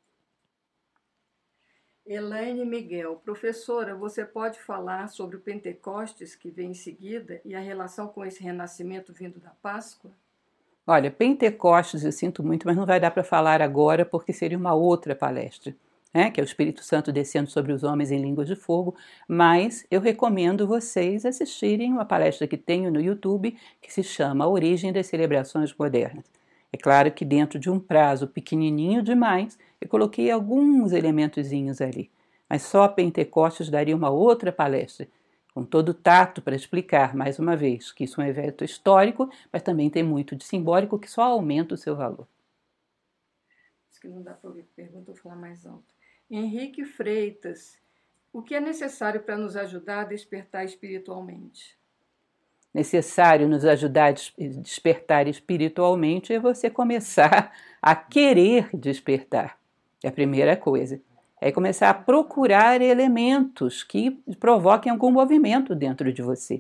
Elaine Miguel: professora, você pode falar sobre o Pentecostes que vem em seguida e a relação com esse renascimento vindo da Páscoa? Olha, Pentecostes, eu sinto muito, mas não vai dar para falar agora porque seria uma outra palestra, né? Que é o Espírito Santo descendo sobre os homens em línguas de fogo, mas eu recomendo vocês assistirem uma palestra que tenho no YouTube que se chama A Origem das Celebrações Modernas. É claro que dentro de um prazo pequenininho demais, eu coloquei alguns elementozinhos ali, mas só Pentecostes daria uma outra palestra, com todo o tato para explicar, mais uma vez, que isso é um evento histórico, mas também tem muito de simbólico que só aumenta o seu valor. Acho que não dá para ouvir a pergunta, vou falar mais alto. Henrique Freitas: o que é necessário para nos ajudar a despertar espiritualmente? Necessário nos ajudar a despertar espiritualmente é você começar a querer despertar. É a primeira coisa. É começar a procurar elementos que provoquem algum movimento dentro de você.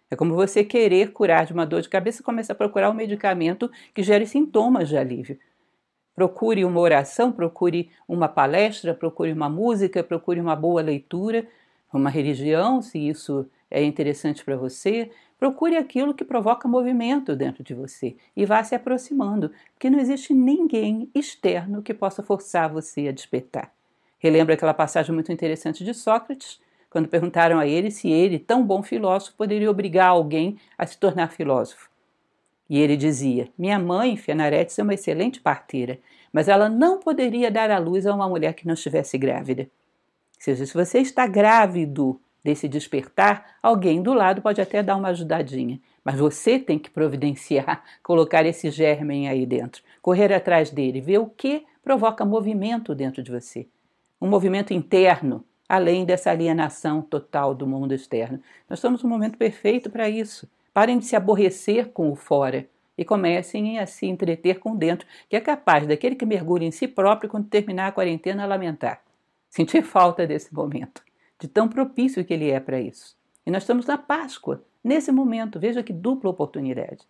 É como você querer curar de uma dor de cabeça e começar a procurar um medicamento que gere sintomas de alívio. Procure uma oração, procure uma palestra, procure uma música, procure uma boa leitura, uma religião, se isso é interessante para você. Procure aquilo que provoca movimento dentro de você e vá se aproximando, porque não existe ninguém externo que possa forçar você a despertar. Relembra aquela passagem muito interessante de Sócrates, quando perguntaram a ele se ele, tão bom filósofo, poderia obrigar alguém a se tornar filósofo. E ele dizia: minha mãe, Fianaretes, é uma excelente parteira, mas ela não poderia dar à luz a uma mulher que não estivesse grávida. Ou seja, se você está grávido desse despertar, alguém do lado pode até dar uma ajudadinha, mas você tem que providenciar, colocar esse germen aí dentro, correr atrás dele, ver o que provoca movimento dentro de você. Um movimento interno, além dessa alienação total do mundo externo. Nós estamos num momento perfeito para isso. Parem de se aborrecer com o fora e comecem a se entreter com dentro, que é capaz daquele que mergulha em si próprio, quando terminar a quarentena, a lamentar. Sentir falta desse momento, de tão propício que ele é para isso. E nós estamos na Páscoa, nesse momento. Veja que dupla oportunidade.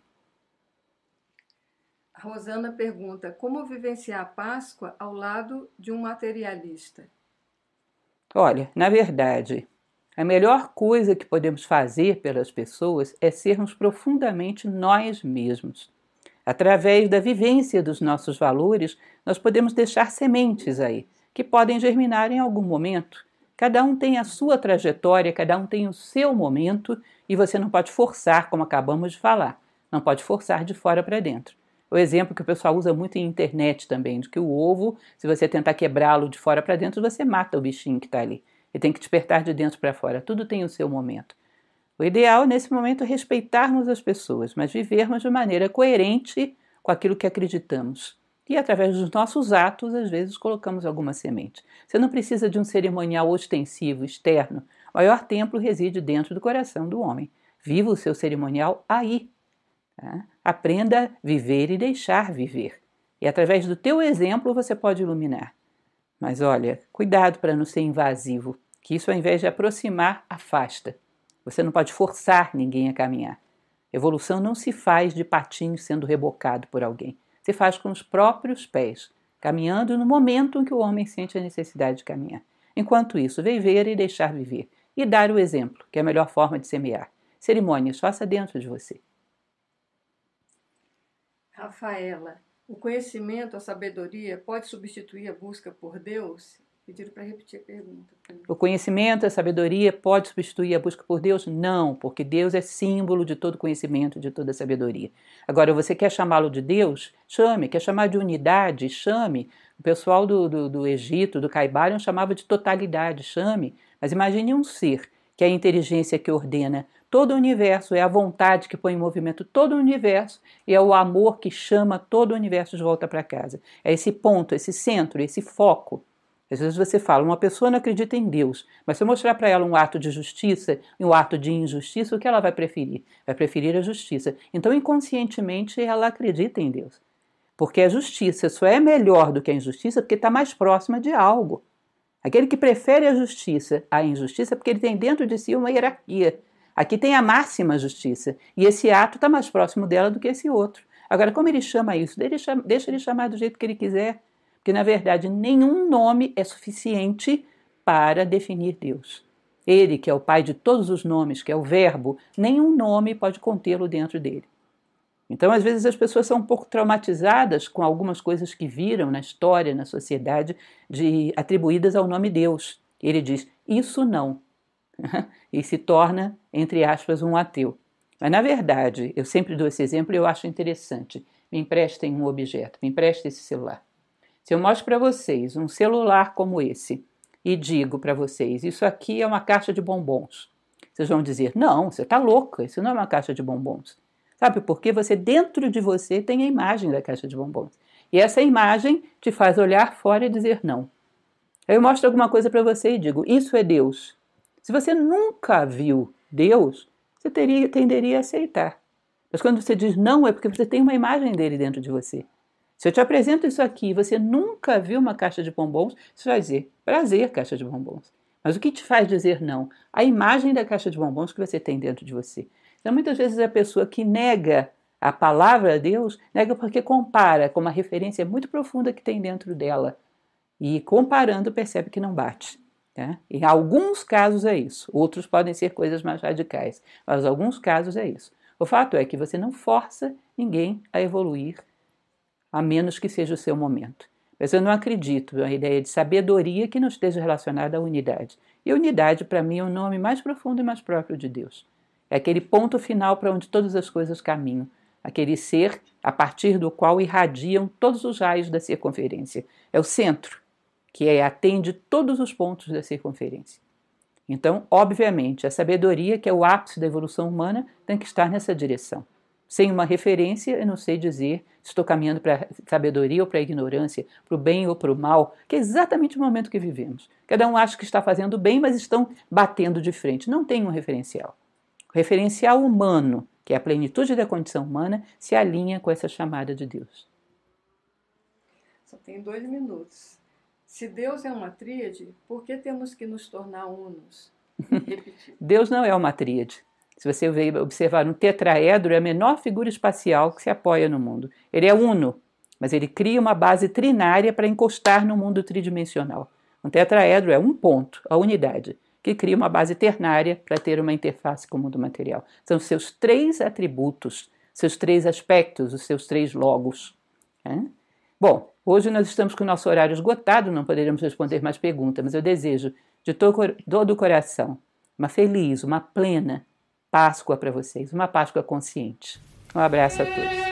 A Rosana pergunta: como vivenciar a Páscoa ao lado de um materialista? Olha, na verdade, a melhor coisa que podemos fazer pelas pessoas é sermos profundamente nós mesmos. Através da vivência dos nossos valores, nós podemos deixar sementes aí, que podem germinar em algum momento. Cada um tem a sua trajetória, cada um tem o seu momento, e você não pode forçar, como acabamos de falar. Não pode forçar de fora para dentro. O exemplo que o pessoal usa muito em internet também, de que o ovo, se você tentar quebrá-lo de fora para dentro, você mata o bichinho que está ali. Ele tem que despertar de dentro para fora. Tudo tem o seu momento. O ideal, nesse momento, é respeitarmos as pessoas, mas vivermos de maneira coerente com aquilo que acreditamos. E, através dos nossos atos, às vezes, colocamos alguma semente. Você não precisa de um cerimonial ostensivo, externo. O maior templo reside dentro do coração do homem. Viva o seu cerimonial aí. Tá? Aprenda a viver e deixar viver. E, através do teu exemplo, você pode iluminar. Mas, olha, cuidado para não ser invasivo, que isso, ao invés de aproximar, afasta. Você não pode forçar ninguém a caminhar. Evolução não se faz de patinhos sendo rebocado por alguém. Se faz com os próprios pés, caminhando no momento em que o homem sente a necessidade de caminhar. Enquanto isso, viver e deixar viver. E dar o exemplo, que é a melhor forma de semear. Cerimônias, faça dentro de você. Rafaela, o conhecimento, a sabedoria pode substituir a busca por Deus? Pediram para repetir a pergunta. O conhecimento, a sabedoria pode substituir a busca por Deus? Não, porque Deus é símbolo de todo conhecimento, de toda sabedoria. Agora, você quer chamá-lo de Deus? Chame. Quer chamar de unidade? Chame. O pessoal do, do, do Egito, do Caibalion, chamava de totalidade. Chame. Mas imagine um ser que é a inteligência que ordena todo o universo, é a vontade que põe em movimento todo o universo e é o amor que chama todo o universo de volta para casa. É esse ponto, esse centro, esse foco. Às vezes você fala, uma pessoa não acredita em Deus, mas se eu mostrar para ela um ato de justiça e um ato de injustiça, o que ela vai preferir? Vai preferir a justiça. Então, inconscientemente, ela acredita em Deus. Porque a justiça só é melhor do que a injustiça porque está mais próxima de algo. Aquele que prefere a justiça à injustiça é porque ele tem dentro de si uma hierarquia. Aqui tem a máxima justiça, e esse ato está mais próximo dela do que esse outro. Agora, como ele chama isso? Deixa ele chamar do jeito que ele quiser. Porque, na verdade, nenhum nome é suficiente para definir Deus. Ele, que é o pai de todos os nomes, que é o verbo, nenhum nome pode contê-lo dentro dele. Então, às vezes, as pessoas são um pouco traumatizadas com algumas coisas que viram na história, na sociedade, de, atribuídas ao nome Deus. Ele diz, isso não. E se torna, entre aspas, um ateu. Mas, na verdade, eu sempre dou esse exemplo e eu acho interessante. Me emprestem um objeto, me emprestem esse celular. Se eu mostro para vocês um celular como esse e digo para vocês, isso aqui é uma caixa de bombons, vocês vão dizer, não, você está louca, isso não é uma caixa de bombons. Sabe por quê? Você, dentro de você, tem a imagem da caixa de bombons. E essa imagem te faz olhar fora e dizer não. Aí eu mostro alguma coisa para você e digo, isso é Deus. Se você nunca viu Deus, você teria, tenderia a aceitar. Mas quando você diz não, é porque você tem uma imagem dele dentro de você. Se eu te apresento isso aqui e você nunca viu uma caixa de bombons, você vai dizer, prazer, caixa de bombons. Mas o que te faz dizer não? A imagem da caixa de bombons que você tem dentro de você. Então, muitas vezes a pessoa que nega a palavra de Deus, nega porque compara com uma referência muito profunda que tem dentro dela. E comparando, percebe que não bate. Tá? Em alguns casos é isso. Outros podem ser coisas mais radicais. Mas em alguns casos é isso. O fato é que você não força ninguém a evoluir, a menos que seja o seu momento. Mas eu não acredito na ideia de sabedoria que não esteja relacionada à unidade. E unidade, para mim, é o nome mais profundo e mais próprio de Deus. É aquele ponto final para onde todas as coisas caminham. Aquele ser a partir do qual irradiam todos os raios da circunferência. É o centro, que é, atende todos os pontos da circunferência. Então, obviamente, a sabedoria, que é o ápice da evolução humana, tem que estar nessa direção. Sem uma referência, eu não sei dizer se estou caminhando para a sabedoria ou para a ignorância, para o bem ou para o mal, que é exatamente o momento que vivemos. Cada um acha que está fazendo bem, mas estão batendo de frente. Não tem um referencial. O referencial humano, que é a plenitude da condição humana, se alinha com essa chamada de Deus. Só tem dois minutos. Se Deus é uma tríade, por que temos que nos tornar unos? Repetir. Deus não é uma tríade. Se você observar um tetraedro, é a menor figura espacial que se apoia no mundo. Ele é uno, mas ele cria uma base trinária para encostar no mundo tridimensional. Um tetraedro é um ponto, a unidade, que cria uma base ternária para ter uma interface com o mundo material. São seus três atributos, seus três aspectos, os seus três logos. É? Bom, hoje nós estamos com o nosso horário esgotado, não poderemos responder mais perguntas, mas eu desejo de todo o coração uma feliz, uma plena Páscoa para vocês, uma Páscoa consciente. Um abraço a todos.